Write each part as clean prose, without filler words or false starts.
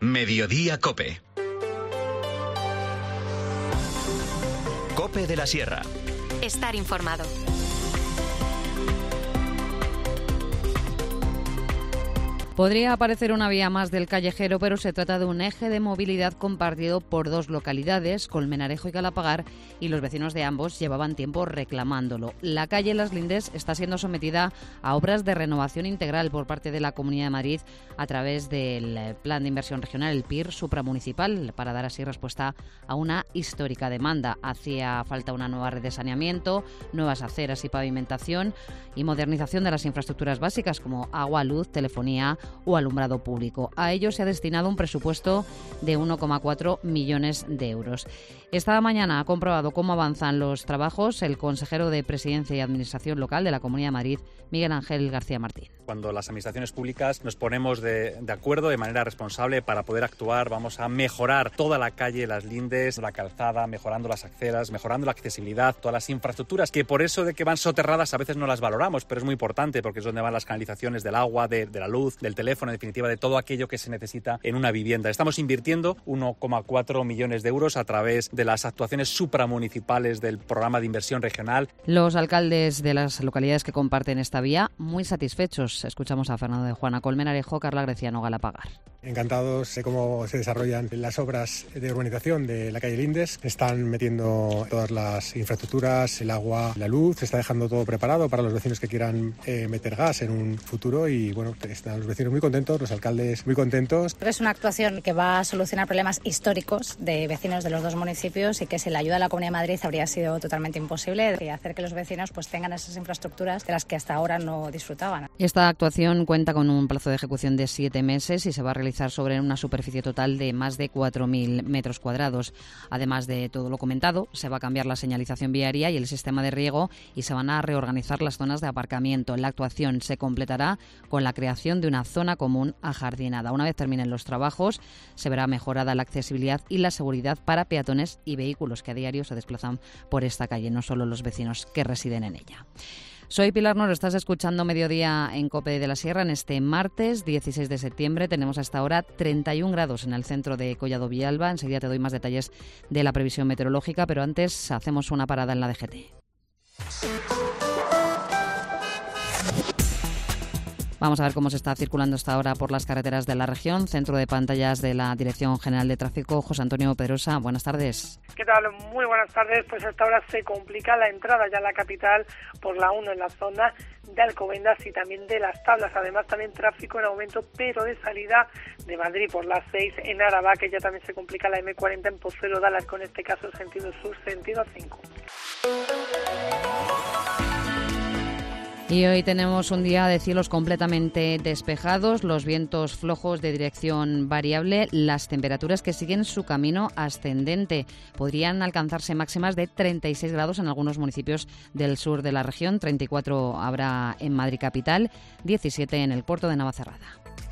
Mediodía COPE. COPE de la Sierra. Estar informado. Podría parecer una vía más del callejero, pero se trata de un eje de movilidad compartido por dos localidades, Colmenarejo y Galapagar, y los vecinos de ambos llevaban tiempo reclamándolo. La calle Las Lindes está siendo sometida a obras de renovación integral por parte de la Comunidad de Madrid a través del Plan de Inversión Regional, el PIR supramunicipal, para dar así respuesta a una histórica demanda. Hacía falta una nueva red de saneamiento, nuevas aceras y pavimentación y modernización de las infraestructuras básicas como agua, luz, telefonía o alumbrado público. A ello se ha destinado un presupuesto de 1,4 millones de euros. Esta mañana ha comprobado cómo avanzan los trabajos el consejero de Presidencia y Administración Local de la Comunidad de Madrid, Miguel Ángel García Martín. Cuando las administraciones públicas nos ponemos de acuerdo de manera responsable para poder actuar, vamos a mejorar toda la calle Las Lindes, la calzada, mejorando las aceras, mejorando la accesibilidad, todas las infraestructuras, que por eso de que van soterradas a veces no las valoramos, pero es muy importante porque es donde van las canalizaciones del agua, de la luz, del teléfono, en definitiva, de todo aquello que se necesita en una vivienda. Estamos invirtiendo 1,4 millones de euros a través de las actuaciones supramunicipales del programa de inversión regional. Los alcaldes de las localidades que comparten esta vía muy satisfechos. Escuchamos a Fernando de Juana, Colmenarejo, Carla Greciano, Galapagar. Encantados, sé cómo se desarrollan las obras de urbanización de la calle Lindes. Están metiendo todas las infraestructuras, el agua, la luz, se está dejando todo preparado para los vecinos que quieran meter gas en un futuro y bueno, están los vecinos muy contentos, los alcaldes muy contentos. Es una actuación que va a solucionar problemas históricos de vecinos de los dos municipios y que sin la ayuda de la Comunidad de Madrid habría sido totalmente imposible y hacer que los vecinos pues tengan esas infraestructuras de las que hasta ahora no disfrutaban. Esta actuación cuenta con un plazo de ejecución de 7 meses y se va a realizar sobre una superficie total de más de 4.000 metros cuadrados. Además de todo lo comentado, se va a cambiar la señalización viaria y el sistema de riego y se van a reorganizar las zonas de aparcamiento. La actuación se completará con la creación de una zona común ajardinada. Una vez terminen los trabajos, se verá mejorada la accesibilidad y la seguridad para peatones y vehículos que a diario se desplazan por esta calle, no solo los vecinos que residen en ella. Soy Pilar Noro, estás escuchando Mediodía en COPE de la Sierra. En este martes 16 de septiembre tenemos hasta ahora 31 grados en el centro de Collado Villalba. Enseguida te doy más detalles de la previsión meteorológica, pero antes hacemos una parada en la DGT. Vamos a ver cómo se está circulando hasta ahora por las carreteras de la región. Centro de pantallas de la Dirección General de Tráfico, José Antonio Pedrosa. Buenas tardes. ¿Qué tal? Muy buenas tardes. Pues hasta ahora se complica la entrada ya a la capital por la 1 en la zona de Alcobendas y también de Las Tablas. Además también tráfico en aumento, pero de salida de Madrid por la 6 en Araba, que ya también se complica la M40 en Pozuelo Dallas, con este caso el sentido sur, sentido 5. Y hoy tenemos un día de cielos completamente despejados, los vientos flojos de dirección variable, las temperaturas que siguen su camino ascendente. Podrían alcanzarse máximas de 36 grados en algunos municipios del sur de la región, 34 habrá en Madrid capital, 17 en el puerto de Navacerrada.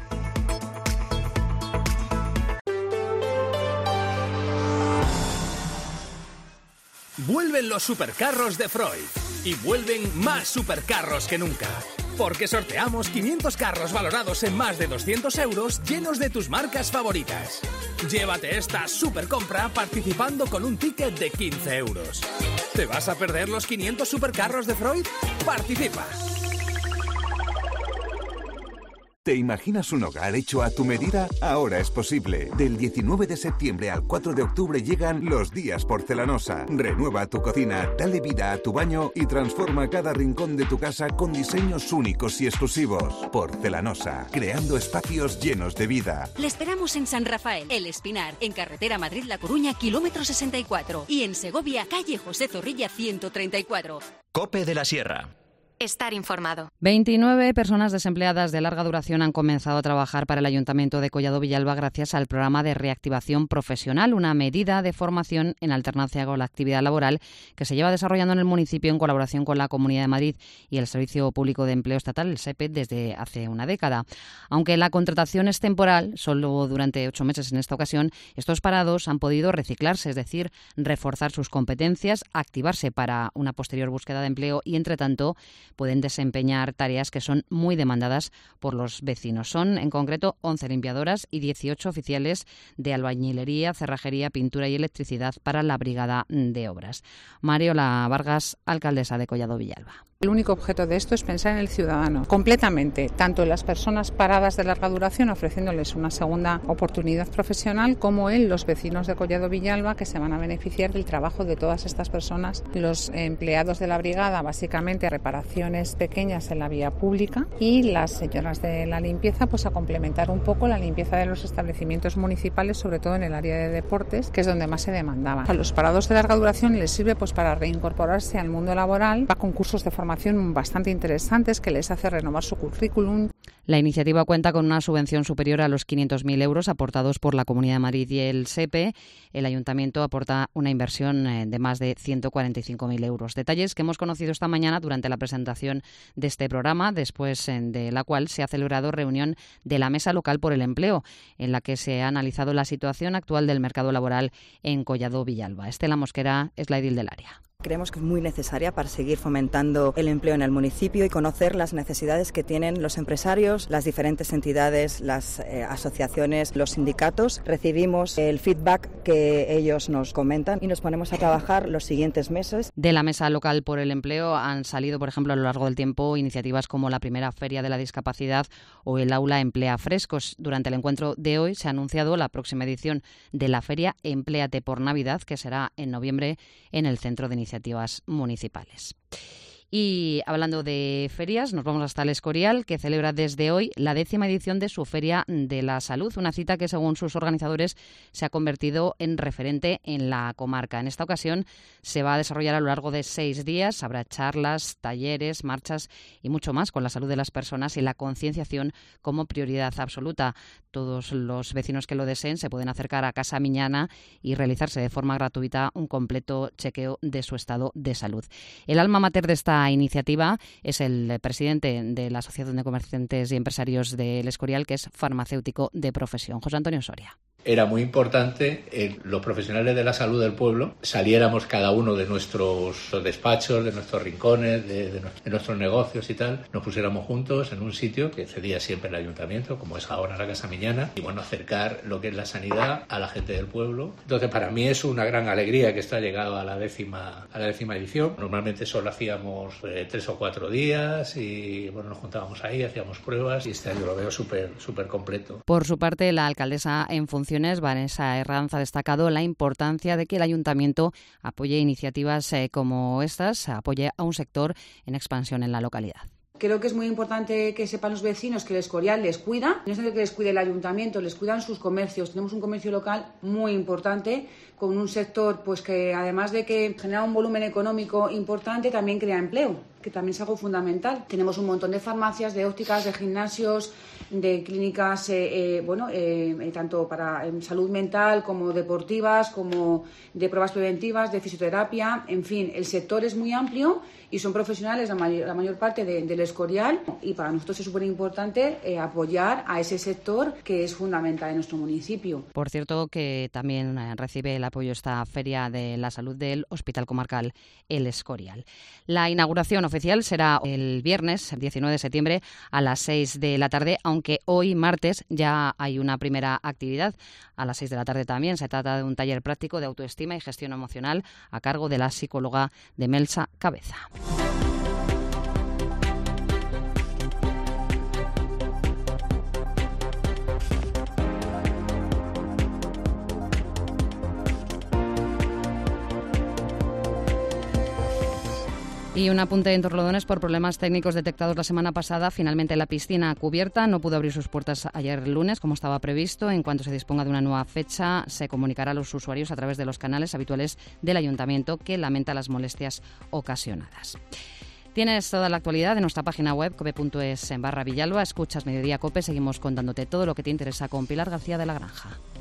Vuelven los supercarros de Freud y vuelven más supercarros que nunca. Porque sorteamos 500 carros valorados en más de 200 euros llenos de tus marcas favoritas. Llévate esta supercompra participando con un ticket de 15 euros. ¿Te vas a perder los 500 supercarros de Freud? ¡Participa! ¿Te imaginas un hogar hecho a tu medida? Ahora es posible. Del 19 de septiembre al 4 de octubre llegan los días Porcelanosa. Renueva tu cocina, dale vida a tu baño y transforma cada rincón de tu casa con diseños únicos y exclusivos. Porcelanosa, creando espacios llenos de vida. Le esperamos en San Rafael, El Espinar, en carretera Madrid-La Coruña, kilómetro 64. Y en Segovia, calle José Zorrilla 134. COPE de la Sierra. Estar informado. 29 personas desempleadas de larga duración han comenzado a trabajar para el Ayuntamiento de Collado Villalba gracias al programa de reactivación profesional, una medida de formación en alternancia con la actividad laboral que se lleva desarrollando en el municipio en colaboración con la Comunidad de Madrid y el Servicio Público de Empleo Estatal, el SEPE, desde hace una década. Aunque la contratación es temporal, solo durante 8 meses en esta ocasión, estos parados han podido reciclarse, es decir, reforzar sus competencias, activarse para una posterior búsqueda de empleo y, entre tanto, pueden desempeñar tareas que son muy demandadas por los vecinos. Son, en concreto, 11 limpiadoras y 18 oficiales de albañilería, cerrajería, pintura y electricidad para la Brigada de Obras. Mariola Vargas, alcaldesa de Collado Villalba. El único objeto de esto es pensar en el ciudadano, completamente, tanto en las personas paradas de larga duración, ofreciéndoles una segunda oportunidad profesional, como en los vecinos de Collado Villalba, que se van a beneficiar del trabajo de todas estas personas. Los empleados de la brigada, básicamente reparaciones pequeñas en la vía pública, y las señoras de la limpieza, pues a complementar un poco la limpieza de los establecimientos municipales, sobre todo en el área de deportes, que es donde más se demandaba. A los parados de larga duración les sirve pues para reincorporarse al mundo laboral, va con cursos de formación bastante interesantes que les hace renovar su currículum. La iniciativa cuenta con una subvención superior a los 500.000 euros aportados por la Comunidad de Madrid y el SEPE. El Ayuntamiento aporta una inversión de más de 145.000 euros. Detalles que hemos conocido esta mañana durante la presentación de este programa, después de la cual se ha celebrado reunión de la Mesa Local por el Empleo, en la que se ha analizado la situación actual del mercado laboral en Collado Villalba. Estela Mosquera es la edil del área. Creemos que es muy necesaria para seguir fomentando el empleo en el municipio y conocer las necesidades que tienen los empresarios, las diferentes entidades, las asociaciones, los sindicatos. Recibimos el feedback que ellos nos comentan y nos ponemos a trabajar los siguientes meses. De la Mesa Local por el Empleo han salido, por ejemplo, a lo largo del tiempo iniciativas como la primera Feria de la Discapacidad o el Aula Emplea Frescos. Durante el encuentro de hoy se ha anunciado la próxima edición de la Feria Empléate por Navidad, que será en noviembre en el Centro de Iniciativas Municipales. Y hablando de ferias, nos vamos hasta El Escorial, que celebra desde hoy la 10ª edición de su Feria de la Salud, una cita que, según sus organizadores, se ha convertido en referente en la comarca. En esta ocasión se va a desarrollar a lo largo de 6 días. Habrá charlas, talleres, marchas y mucho más con la salud de las personas y la concienciación como prioridad absoluta. Todos los vecinos que lo deseen se pueden acercar a Casa Miñana y realizarse de forma gratuita un completo chequeo de su estado de salud. El alma mater de esta iniciativa es el presidente de la Asociación de Comerciantes y Empresarios del Escorial, que es farmacéutico de profesión, José Antonio Soria. Era muy importante que los profesionales de la salud del pueblo saliéramos cada uno de nuestros despachos, de nuestros rincones, de nuestros negocios y tal, nos pusiéramos juntos en un sitio que cedía siempre el ayuntamiento, como es ahora la Casa Miñana, y bueno, acercar lo que es la sanidad a la gente del pueblo. Entonces, para mí es una gran alegría que esto ha llegado a la 10ª edición. Normalmente solo hacíamos 3 o 4 días y bueno, nos juntábamos ahí, hacíamos pruebas y este año lo veo súper completo. Por su parte, la alcaldesa en funciones, Vanessa Herranz, ha destacado la importancia de que el ayuntamiento apoye iniciativas como estas, apoye a un sector en expansión en la localidad. Creo que es muy importante que sepan los vecinos que el Escorial les cuida. No es que les cuide el ayuntamiento, les cuidan sus comercios. Tenemos un comercio local muy importante, con un sector pues que además de que genera un volumen económico importante, también crea empleo, que también es algo fundamental. Tenemos un montón de farmacias, de ópticas, de gimnasios, de clínicas, tanto para salud mental como deportivas, como de pruebas preventivas, de fisioterapia. En fin, el sector es muy amplio y son profesionales la mayor parte del Escorial, y para nosotros es súper importante apoyar a ese sector que es fundamental en nuestro municipio. Por cierto, que también recibe el apoyo esta Feria de la Salud del Hospital Comarcal El Escorial. La inauguración oficial será el viernes 19 de septiembre a las 6 de la tarde, aunque hoy, martes, ya hay una primera actividad a las 6 de la tarde también. Se trata de un taller práctico de autoestima y gestión emocional a cargo de la psicóloga Demelsa Cabeza. Y un apunte en Torrelodones: por problemas técnicos detectados la semana pasada, finalmente la piscina cubierta no pudo abrir sus puertas ayer lunes, como estaba previsto. En cuanto se disponga de una nueva fecha, se comunicará a los usuarios a través de los canales habituales del Ayuntamiento, que lamenta las molestias ocasionadas. Tienes toda la actualidad en nuestra página web, cope.es/Villalba. Escuchas Mediodía Cope. Seguimos contándote todo lo que te interesa con Pilar García de la Granja.